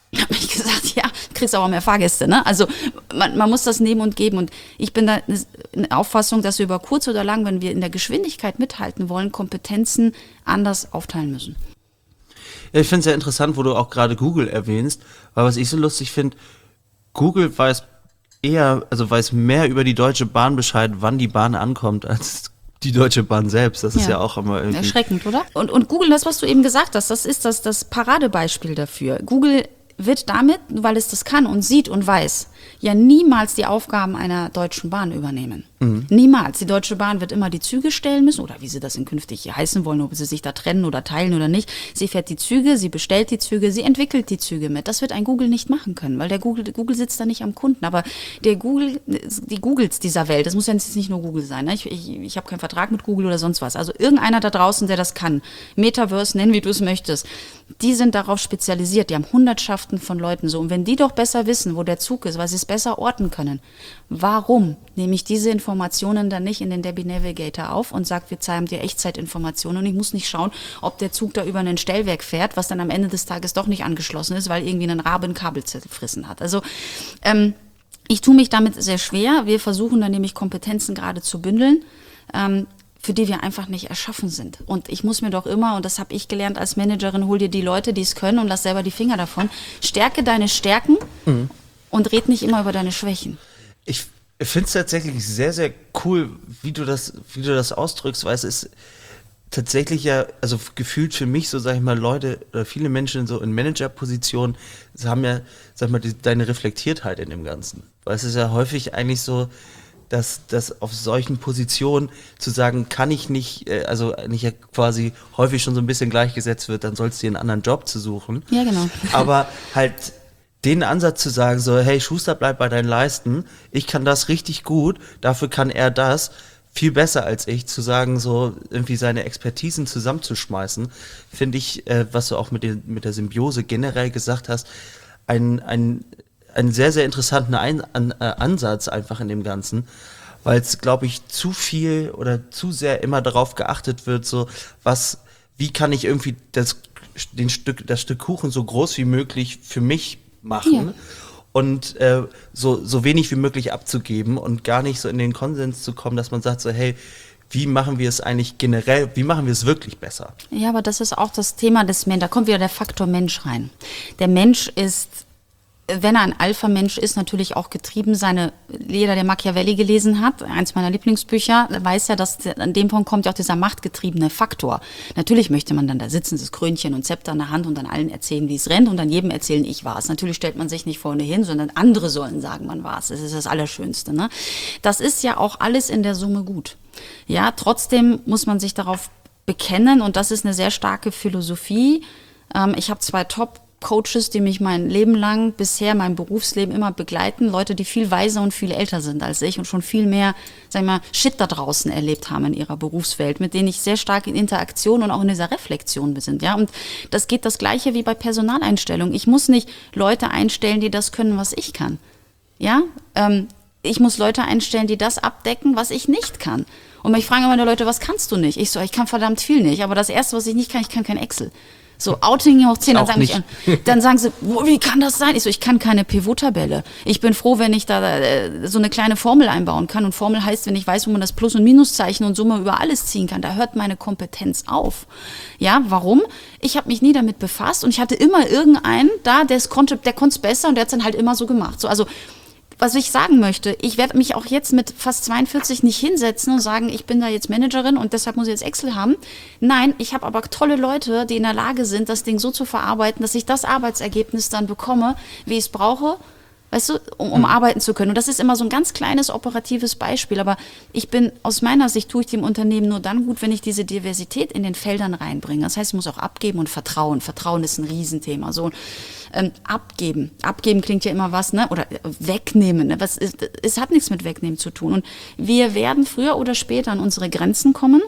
habe ich gesagt, ja, kriegst aber mehr Fahrgäste, ne? Also man, man muss das nehmen und geben. Und ich bin da eine Auffassung, dass wir über kurz oder lang, wenn wir in der Geschwindigkeit mithalten wollen, Kompetenzen anders aufteilen müssen. Ja, ich finde es sehr interessant, wo du auch gerade Google erwähnst, weil was ich so lustig finde, Google weiß eher, also weiß mehr über die Deutsche Bahn Bescheid, wann die Bahn ankommt, als die Deutsche Bahn selbst. Das ist ja, ja auch immer irgendwie erschreckend, oder? Und, und Google, das, was du eben gesagt hast, das ist das, das Paradebeispiel dafür. Google wird damit, weil es das kann und sieht und weiß, ja niemals die Aufgaben einer Deutschen Bahn übernehmen. Mhm. Niemals. Die Deutsche Bahn wird immer die Züge stellen müssen, oder wie sie das in künftig heißen wollen, ob sie sich da trennen oder teilen oder nicht. Sie fährt die Züge, sie bestellt die Züge, sie entwickelt die Züge mit. Das wird ein Google nicht machen können, weil der Google, Google sitzt da nicht am Kunden. Aber der Google, die Googles dieser Welt, das muss ja jetzt nicht nur Google sein, ne? Ich, ich, ich habe keinen Vertrag mit Google oder sonst was. Also irgendeiner da draußen, der das kann, Metaverse, nennen wie du es möchtest, die sind darauf spezialisiert, die haben Hundertschaften von Leuten so. Und wenn die doch besser wissen, wo der Zug ist, weil sie es besser orten können, warum nehme ich diese Informationen dann nicht in den Debbie Navigator auf und sage, wir zeigen dir Echtzeitinformationen und ich muss nicht schauen, ob der Zug da über ein Stellwerk fährt, was dann am Ende des Tages doch nicht angeschlossen ist, weil irgendwie ein Rabe ein Kabel zerfrissen hat. Also ähm, ich tue mich damit sehr schwer. Wir versuchen dann nämlich Kompetenzen gerade zu bündeln, ähm, für die wir einfach nicht erschaffen sind. Und ich muss mir doch immer, und das habe ich gelernt als Managerin, hol dir die Leute, die es können und lass selber die Finger davon. Stärke deine Stärken mhm. und red nicht immer über deine Schwächen. Ich finde es tatsächlich sehr, sehr cool, wie du das, wie du das ausdrückst, weil es ist tatsächlich ja, also gefühlt für mich, so sage ich mal, Leute oder viele Menschen so in Managerpositionen haben ja, sag ich mal, die, deine Reflektiertheit in dem Ganzen. Weil es ist ja häufig eigentlich so, dass, dass auf solchen Positionen zu sagen, kann ich nicht, also nicht ja quasi häufig schon so ein bisschen gleichgesetzt wird, dann sollst du dir einen anderen Job zu suchen. Ja, genau. Aber halt den Ansatz zu sagen, so, hey, Schuster, bleib bei deinen Leisten, ich kann das richtig gut, dafür kann er das, viel besser als ich, zu sagen, so irgendwie seine Expertisen zusammenzuschmeißen, finde ich, äh, was du auch mit, den, mit der Symbiose generell gesagt hast, ein, ein einen sehr, sehr interessanten Ein- an, äh, Ansatz einfach in dem Ganzen, weil es, glaube ich, zu viel oder zu sehr immer darauf geachtet wird, so was, wie kann ich irgendwie das, den Stück, das Stück Kuchen so groß wie möglich für mich machen ja. und äh, so, so wenig wie möglich abzugeben und gar nicht so in den Konsens zu kommen, dass man sagt so, hey, wie machen wir es eigentlich generell, wie machen wir es wirklich besser? Ja, aber das ist auch das Thema des Menschen, da kommt wieder der Faktor Mensch rein. Der Mensch ist, wenn er ein Alpha-Mensch ist, natürlich auch getrieben. Seine, jeder, der Machiavelli gelesen hat, eins meiner Lieblingsbücher, weiß ja, dass an dem Punkt kommt ja auch dieser machtgetriebene Faktor. Natürlich möchte man dann da sitzen, das Krönchen und Zepter in der Hand und dann allen erzählen, wie es rennt und dann jedem erzählen, ich war es. Natürlich stellt man sich nicht vorne hin, sondern andere sollen sagen, man war es. Das ist das Allerschönste, ne? Das ist ja auch alles in der Summe gut. Ja, trotzdem muss man sich darauf bekennen und das ist eine sehr starke Philosophie. Ähm, ich habe zwei Top Coaches, die mich mein Leben lang, bisher mein Berufsleben immer begleiten, Leute, die viel weiser und viel älter sind als ich und schon viel mehr, sag ich mal, Shit da draußen erlebt haben in ihrer Berufswelt, mit denen ich sehr stark in Interaktion und auch in dieser Reflexion bin, ja, und das geht das Gleiche wie bei Personaleinstellung. Ich muss nicht Leute einstellen, die das können, was ich kann, ja, ähm, ich muss Leute einstellen, die das abdecken, was ich nicht kann. Und mich fragen immer die Leute, was kannst du nicht? Ich so, ich kann verdammt viel nicht, aber das Erste, was ich nicht kann, ich kann kein Excel. So, Outing hoch zehn, dann sagen, mich an, dann sagen sie, wo, wie kann das sein? Ich so, ich kann keine Pivot-Tabelle. Ich bin froh, wenn ich da äh, so eine kleine Formel einbauen kann. Und Formel heißt, wenn ich weiß, wo man das Plus- und Minuszeichen und Summe über alles ziehen kann, da hört meine Kompetenz auf. Ja, warum? Ich habe mich nie damit befasst und ich hatte immer irgendeinen da, der konnte der konnte es besser und der hat es dann halt immer so gemacht. So, also was ich sagen möchte, ich werde mich auch jetzt mit fast zweiundvierzig nicht hinsetzen und sagen, ich bin da jetzt Managerin und deshalb muss ich jetzt Excel haben. Nein, ich habe aber tolle Leute, die in der Lage sind, das Ding so zu verarbeiten, dass ich das Arbeitsergebnis dann bekomme, wie ich es brauche, weißt du, um, um mhm. arbeiten zu können. Und das ist immer so ein ganz kleines operatives Beispiel. Aber ich bin, aus meiner Sicht, tue ich dem Unternehmen nur dann gut, wenn ich diese Diversität in den Feldern reinbringe. Das heißt, ich muss auch abgeben und vertrauen. Vertrauen ist ein Riesenthema. So, ähm, abgeben. Abgeben klingt ja immer was, ne? Oder wegnehmen. Ne? Was ist, es hat nichts mit wegnehmen zu tun. Und wir werden früher oder später an unsere Grenzen kommen,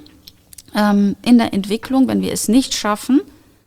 ähm, in der Entwicklung, wenn wir es nicht schaffen,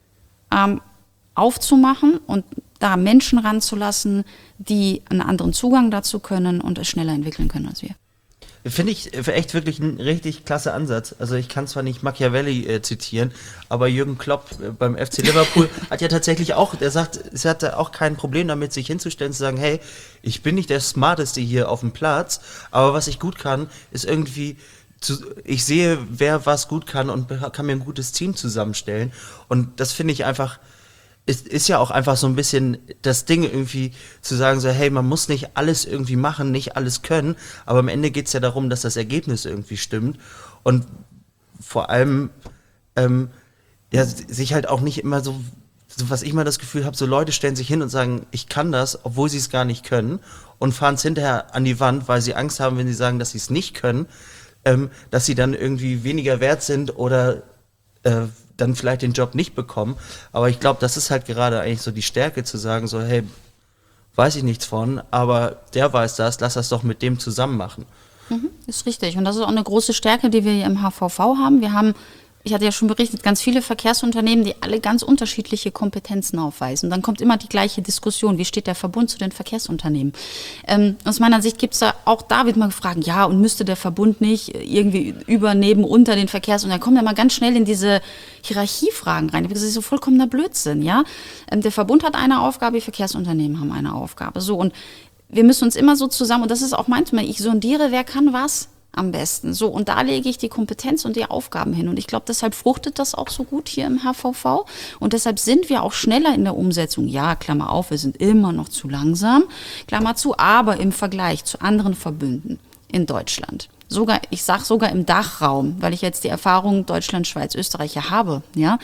ähm, aufzumachen und da Menschen ranzulassen, die einen anderen Zugang dazu können und es schneller entwickeln können als wir. Finde ich echt wirklich ein richtig klasse Ansatz. Also ich kann zwar nicht Machiavelli äh, zitieren, aber Jürgen Klopp äh, beim F C Liverpool hat ja tatsächlich auch, der sagt, es hatte auch kein Problem damit, sich hinzustellen, zu sagen, hey, ich bin nicht der Smarteste hier auf dem Platz, aber was ich gut kann, ist irgendwie, zu, ich sehe, wer was gut kann und kann mir ein gutes Team zusammenstellen. Und das finde ich einfach, ist, ist ja auch einfach so ein bisschen das Ding irgendwie zu sagen so, hey, man muss nicht alles irgendwie machen, nicht alles können, aber am Ende geht's ja darum, dass das Ergebnis irgendwie stimmt und vor allem ähm, ja, sich halt auch nicht immer so, so, was ich mal das Gefühl habe, so Leute stellen sich hin und sagen, ich kann das, obwohl sie es gar nicht können und fahren es hinterher an die Wand, weil sie Angst haben, wenn sie sagen, dass sie es nicht können, ähm, dass sie dann irgendwie weniger wert sind oder äh, dann vielleicht den Job nicht bekommen. Aber ich glaube, das ist halt gerade eigentlich so die Stärke, zu sagen so, hey, weiß ich nichts von, aber der weiß das, lass das doch mit dem zusammen machen. Mhm, ist richtig. Und das ist auch eine große Stärke, die wir hier im H V V haben. Wir haben, ich hatte ja schon berichtet, ganz viele Verkehrsunternehmen, die alle ganz unterschiedliche Kompetenzen aufweisen. Und dann kommt immer die gleiche Diskussion, wie steht der Verbund zu den Verkehrsunternehmen? Ähm, aus meiner Sicht gibt es da, auch da wird man gefragt, ja, und müsste der Verbund nicht irgendwie über, neben, unter den Verkehrsunternehmen, da kommen ja mal ganz schnell in diese Hierarchiefragen rein. Das ist so vollkommener Blödsinn, ja. Ähm, der Verbund hat eine Aufgabe, die Verkehrsunternehmen haben eine Aufgabe. So, und wir müssen uns immer so zusammen, und das ist auch manchmal, ich sondiere, wer kann was am besten. So, und da lege ich die Kompetenz und die Aufgaben hin. Und ich glaube, deshalb fruchtet das auch so gut hier im H V V. Und deshalb sind wir auch schneller in der Umsetzung. Ja, Klammer auf, wir sind immer noch zu langsam, Klammer zu, aber im Vergleich zu anderen Verbünden in Deutschland, sogar, ich sage sogar im Dachraum, weil ich jetzt die Erfahrung Deutschland, Schweiz, Österreich ja habe, ja,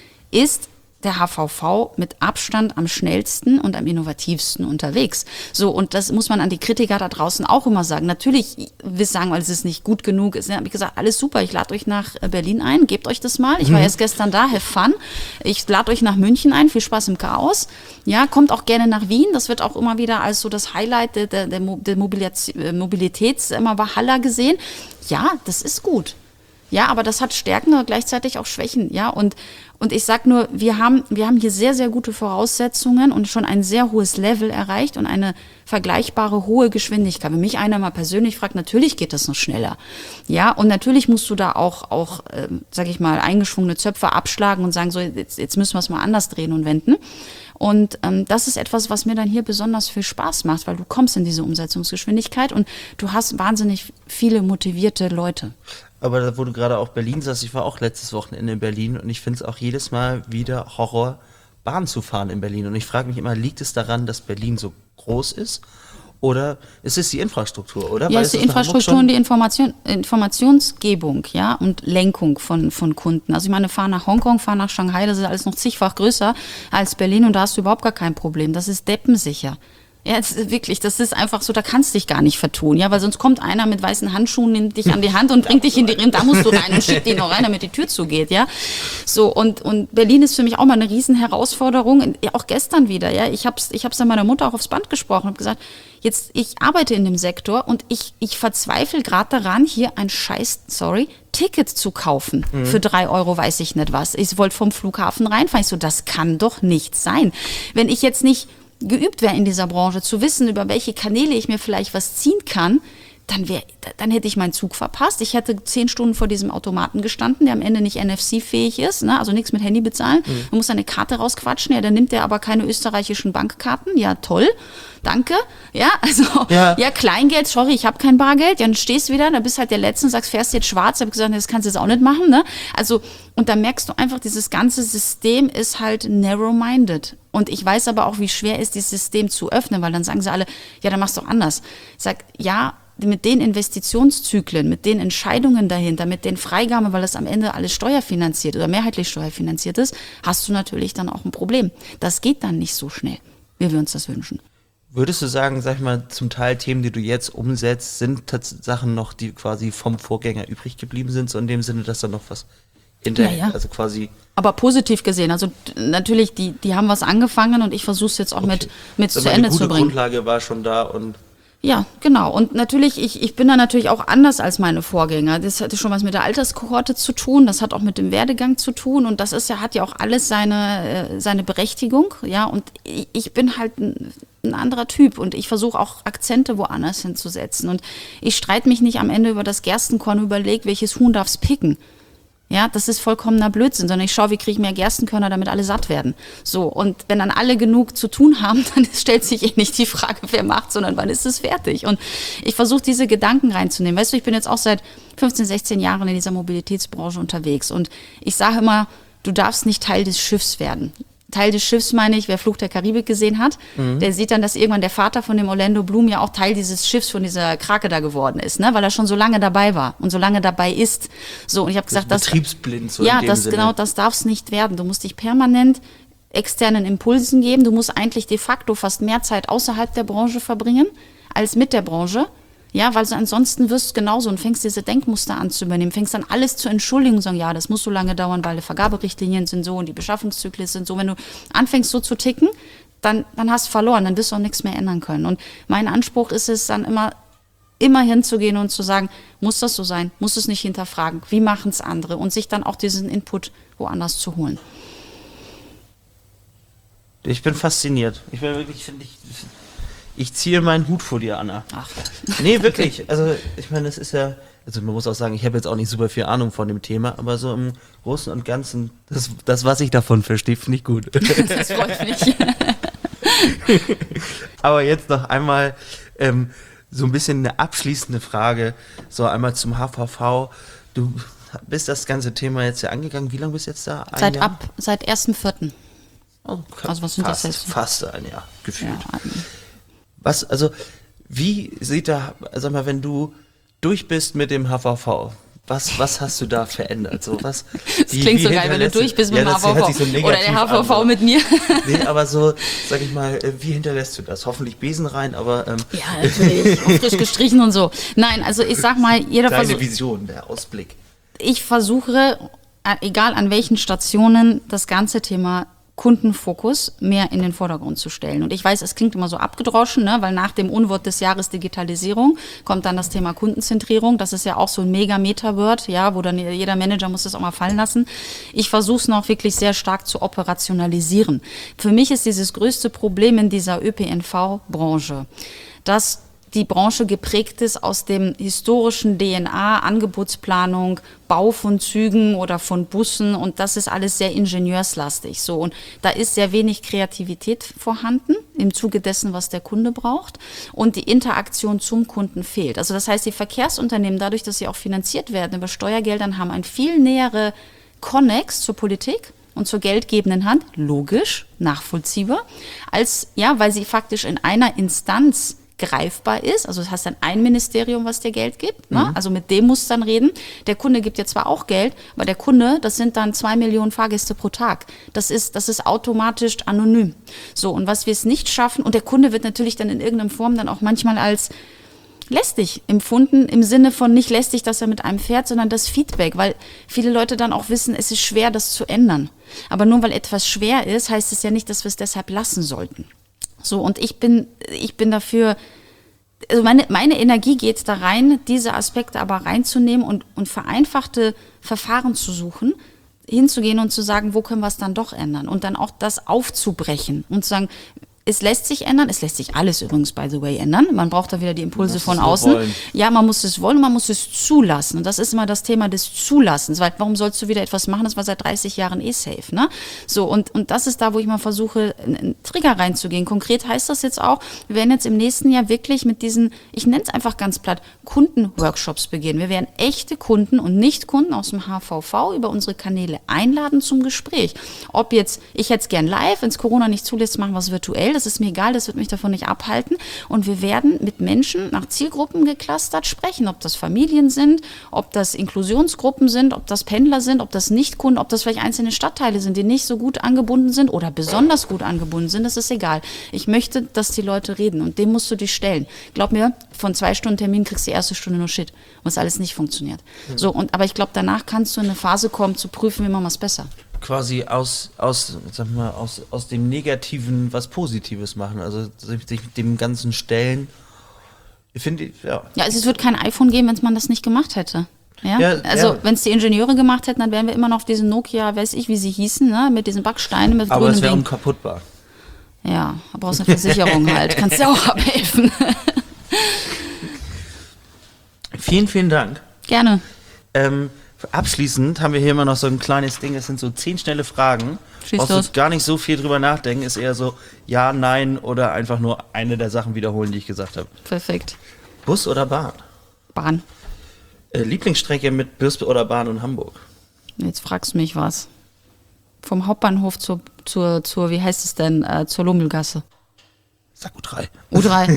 ist der H V V mit Abstand am schnellsten und am innovativsten unterwegs. So, und das muss man an die Kritiker da draußen auch immer sagen. Natürlich, wir sagen, weil es ist nicht gut genug ist. Ne? Habe ich gesagt, alles super, ich lade euch nach Berlin ein, gebt euch das mal. Ich war erst gestern da, have fun. Ich lade euch nach München ein, viel Spaß im Chaos. Ja, kommt auch gerne nach Wien. Das wird auch immer wieder als so das Highlight der, der, der Mobilitäts immer Valhalla gesehen. Ja, das ist gut. Ja, aber das hat Stärken und gleichzeitig auch Schwächen, ja, und und ich sag nur, wir haben wir haben hier sehr, sehr gute Voraussetzungen und schon ein sehr hohes Level erreicht und eine vergleichbare hohe Geschwindigkeit. Wenn mich einer mal persönlich fragt, natürlich geht das noch schneller, ja, und natürlich musst du da auch, auch ähm, sag ich mal, eingeschwungene Zöpfe abschlagen und sagen, so, jetzt, jetzt müssen wir es mal anders drehen und wenden. Und ähm, das ist etwas, was mir dann hier besonders viel Spaß macht, weil du kommst in diese Umsetzungsgeschwindigkeit und du hast wahnsinnig viele motivierte Leute. Aber da, wo du gerade auch Berlin sagst, ich war auch letztes Wochenende in Berlin und ich finde es auch jedes Mal wieder Horror, Bahn zu fahren in Berlin. Und ich frage mich immer, liegt es daran, dass Berlin so groß ist? Oder ist es die Infrastruktur, oder? Ja, es ist die Infrastruktur und die Information, Informationsgebung, ja, und Lenkung von, von Kunden. Also ich meine, fahr nach Hongkong, fahr nach Shanghai, das ist alles noch zigfach größer als Berlin und da hast du überhaupt gar kein Problem. Das ist deppensicher. Ja, das ist wirklich, das ist einfach so, da kannst du dich gar nicht vertun, ja, weil sonst kommt einer mit weißen Handschuhen, nimmt dich an die Hand und bringt dich in die, da musst du rein und schickt ihn noch rein, damit die Tür zugeht, ja. So, und, und Berlin ist für mich auch mal eine riesen Herausforderung, ja, auch gestern wieder, ja. Ich hab's, ich hab's dann meiner Mutter auch aufs Band gesprochen, hab gesagt, jetzt, ich arbeite in dem Sektor und ich, ich verzweifle gerade daran, hier ein scheiß, sorry, Ticket zu kaufen. Mhm. Für drei Euro weiß ich nicht was. Ich wollte vom Flughafen reinfahren. Ich so, das kann doch nicht sein. Wenn ich jetzt nicht geübt wäre in dieser Branche, zu wissen, über welche Kanäle ich mir vielleicht was ziehen kann, dann, wär, dann hätte ich meinen Zug verpasst. Ich hätte zehn Stunden vor diesem Automaten gestanden, der am Ende nicht N F C-fähig ist, ne? Also nichts mit Handy bezahlen. Mhm. Man muss eine Karte rausquatschen, ja, dann nimmt er aber keine österreichischen Bankkarten. Ja, toll, danke. Ja, also, ja, ja Kleingeld, sorry, ich habe kein Bargeld. Ja, dann stehst du wieder, dann bist halt der Letzte und sagst, fährst jetzt schwarz. Ich habe gesagt, das kannst du jetzt auch nicht machen, ne? Also, und da merkst du einfach, dieses ganze System ist halt narrow-minded. Und ich weiß aber auch, wie schwer ist, dieses System zu öffnen, weil dann sagen sie alle, ja, dann machst du doch anders. Ich sag, ja, mit den Investitionszyklen, mit den Entscheidungen dahinter, mit den Freigaben, weil das am Ende alles steuerfinanziert oder mehrheitlich steuerfinanziert ist, hast du natürlich dann auch ein Problem. Das geht dann nicht so schnell, wie wir uns das wünschen. Würdest du sagen, sag ich mal, zum Teil Themen, die du jetzt umsetzt, sind Sachen noch, die quasi vom Vorgänger übrig geblieben sind, so in dem Sinne, dass da noch was hinterher, ja, ja. also quasi... Aber positiv gesehen, also natürlich, die, die haben was angefangen und ich versuche es jetzt auch okay. mit, mit zu Ende zu bringen. Die Grundlage war schon da und... Ja, genau. Und natürlich, ich, ich bin da natürlich auch anders als meine Vorgänger. Das hatte schon was mit der Alterskohorte zu tun, das hat auch mit dem Werdegang zu tun und das ist ja, hat ja auch alles seine, äh, seine Berechtigung, ja. Und ich, ich bin halt ein, ein anderer Typ und ich versuche auch Akzente woanders hinzusetzen. Und ich streite mich nicht am Ende über das Gerstenkorn, überlege, welches Huhn darf's picken. Ja, das ist vollkommener Blödsinn, sondern ich schaue, wie kriege ich mehr Gerstenkörner, damit alle satt werden. So, und wenn dann alle genug zu tun haben, dann stellt sich eh nicht die Frage, wer macht, sondern wann ist es fertig? Und ich versuche, diese Gedanken reinzunehmen. Weißt du, ich bin jetzt auch seit fünfzehn, sechzehn Jahren in dieser Mobilitätsbranche unterwegs und ich sage immer, du darfst nicht Teil des Schiffs werden. Teil des Schiffs meine ich, wer Fluch der Karibik gesehen hat, mhm. der sieht dann, dass irgendwann der Vater von dem Orlando Bloom ja auch Teil dieses Schiffs von dieser Krake da geworden ist, ne? Weil er schon so lange dabei war und so lange dabei ist. So, und ich habe gesagt, das betriebsblind so ja, in dem das Sinne. Genau, das darf es nicht werden. Du musst dich permanent externen Impulsen geben. Du musst eigentlich de facto fast mehr Zeit außerhalb der Branche verbringen als mit der Branche. Ja, weil so ansonsten wirst du genauso und fängst diese Denkmuster an zu übernehmen, fängst dann alles zu entschuldigen und sagen, ja, das muss so lange dauern, weil die Vergaberichtlinien sind so und die Beschaffungszyklen sind so. Wenn du anfängst so zu ticken, dann, dann hast du verloren, dann wirst du auch nichts mehr ändern können. Und mein Anspruch ist es dann immer, immer hinzugehen und zu sagen, muss das so sein, muss es nicht hinterfragen, wie machen es andere und sich dann auch diesen Input woanders zu holen. Ich bin fasziniert. Ich bin wirklich, finde ich... Ich ziehe meinen Hut vor dir, Anna. Ach. Nee, wirklich. Also, ich meine, das ist ja, also man muss auch sagen, ich habe jetzt auch nicht super viel Ahnung von dem Thema, aber so im Großen und Ganzen, das, das was ich davon verstehe, finde ich gut. Das freut mich. Aber jetzt noch einmal ähm, so ein bisschen eine abschließende Frage, so einmal zum H V V. Du bist das ganze Thema jetzt ja angegangen. Wie lange bist du jetzt da? Ein Seit Jahr? ab, seit ersten Vierten Oh, Also was sind das fast, jetzt? fast ein Jahr, gefühlt. Ja, Was, also, wie sieht da, sag mal, wenn du durch bist mit dem H V V, was, was hast du da verändert? So, was, das wie, klingt wie so geil, wenn du durch bist mit ja, dem das H V V. hört sich so negativ Oder der H V V an, mit mir. Nee, aber so, sag ich mal, wie hinterlässt du das? Hoffentlich Besen rein, aber ähm, Ja, natürlich. Auch frisch gestrichen und so. Nein, also ich sag mal, jeder deine versucht. Vision, der Ausblick. Ich versuche, egal an welchen Stationen, das ganze Thema Kundenfokus mehr in den Vordergrund zu stellen. Und ich weiß, es klingt immer so abgedroschen, ne? Weil nach dem Unwort des Jahres Digitalisierung kommt dann das Thema Kundenzentrierung. Das ist ja auch so ein mega Meta-Word, ja, wo dann jeder Manager muss das auch mal fallen lassen. Ich versuche es noch wirklich sehr stark zu operationalisieren. Für mich ist dieses größte Problem in dieser Ö P N V-Branche, dass die Branche geprägt ist aus dem historischen D N A, Angebotsplanung, Bau von Zügen oder von Bussen und das ist alles sehr ingenieurslastig. So, und da ist sehr wenig Kreativität vorhanden im Zuge dessen, was der Kunde braucht und die Interaktion zum Kunden fehlt. Also das heißt, die Verkehrsunternehmen, dadurch, dass sie auch finanziert werden über Steuergeldern, haben ein viel nähere Konnex zur Politik und zur geldgebenden Hand, logisch, nachvollziehbar, als, ja, weil sie faktisch in einer Instanz greifbar ist, also du hast dann ein Ministerium, was dir Geld gibt, ne? Also mit dem musst du dann reden. Der Kunde gibt dir zwar auch Geld, aber der Kunde, das sind dann zwei Millionen Fahrgäste pro Tag. Das ist, das ist automatisch anonym. So, und was wir es nicht schaffen, und der Kunde wird natürlich dann in irgendeiner Form dann auch manchmal als lästig empfunden, im Sinne von nicht lästig, dass er mit einem fährt, sondern das Feedback, weil viele Leute dann auch wissen, es ist schwer, das zu ändern. Aber nur weil etwas schwer ist, heißt es ja nicht, dass wir es deshalb lassen sollten. So, und ich bin, ich bin dafür, also meine, meine Energie geht da rein, diese Aspekte aber reinzunehmen und, und vereinfachte Verfahren zu suchen, hinzugehen und zu sagen, wo können wir es dann doch ändern und dann auch das aufzubrechen und zu sagen, es lässt sich ändern, es lässt sich alles übrigens, by the way, ändern. Man braucht da wieder die Impulse von außen. Wollen. Ja, man muss es wollen, man muss es zulassen. Und das ist immer das Thema des Zulassens. Weil warum sollst du wieder etwas machen, das war seit dreißig Jahren eh safe, ne? So, und, und das ist da, wo ich mal versuche, einen Trigger reinzugehen. Konkret heißt das jetzt auch, wir werden jetzt im nächsten Jahr wirklich mit diesen, ich nenne es einfach ganz platt, Kundenworkshops beginnen. Wir werden echte Kunden und Nicht-Kunden aus dem H V V über unsere Kanäle einladen zum Gespräch. Ob jetzt, ich hätte es gern live, wenn es Corona nicht zulässt, machen wir es virtuell. Das ist mir egal, das wird mich davon nicht abhalten. Und wir werden mit Menschen nach Zielgruppen geclustert sprechen, ob das Familien sind, ob das Inklusionsgruppen sind, ob das Pendler sind, ob das Nichtkunden, ob das vielleicht einzelne Stadtteile sind, die nicht so gut angebunden sind oder besonders gut angebunden sind, das ist egal. Ich möchte, dass die Leute reden und dem musst du dich stellen. Glaub mir, von zwei Stunden Termin kriegst du die erste Stunde nur Shit, was alles nicht funktioniert. Mhm. So, und, aber ich glaube, danach kannst du in eine Phase kommen, zu prüfen, wie machen wir es besser. Quasi aus, aus, sag mal, aus, aus dem Negativen was Positives machen, also sich dem Ganzen stellen Finde ich, ja. Ja, also es wird kein iPhone geben, wenn man das nicht gemacht hätte. Ja? Ja, also ja. wenn es die Ingenieure gemacht hätten, dann wären wir immer noch auf diesen Nokia, weiß ich, wie sie hießen, ne? Mit diesen Backsteinen, mit Aber es grünem wäre Ding. unkaputtbar. Ja, da brauchst du eine Versicherung halt. Kannst dir auch abhelfen. Vielen, vielen Dank. Gerne. Ähm, abschließend haben wir hier immer noch so ein kleines Ding, das sind so zehn schnelle Fragen. Schieß Brauchst los. du gar nicht so viel drüber nachdenken, ist eher so ja, nein oder einfach nur eine der Sachen wiederholen, die ich gesagt habe. Perfekt. Bus oder Bahn? Bahn. Äh, Lieblingsstrecke mit Bus oder Bahn in Hamburg? Jetzt fragst du mich was. Vom Hauptbahnhof zur, zur, zur wie heißt es denn, äh, zur Lummelgasse. Sag U drei. U drei.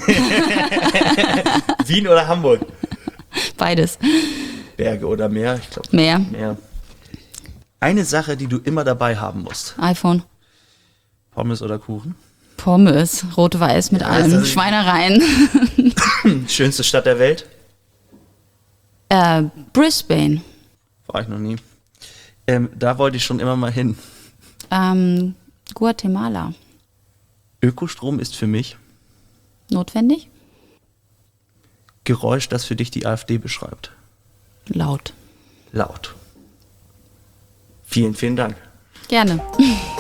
Wien oder Hamburg? Beides. Berge oder Meer? Ich glaube Meer. Meer. Eine Sache, die du immer dabei haben musst. iPhone. Pommes oder Kuchen? Pommes. Rot-Weiß mit Ja, allem. das ist- Schweinereien. Schönste Stadt der Welt? äh, Brisbane. War ich noch nie. Ähm, da wollte ich schon immer mal hin. Ähm, Guatemala. Ökostrom ist für mich Notwendig? Geräusch, das für dich die AfD beschreibt. Laut. Laut. Vielen, vielen Dank. Gerne.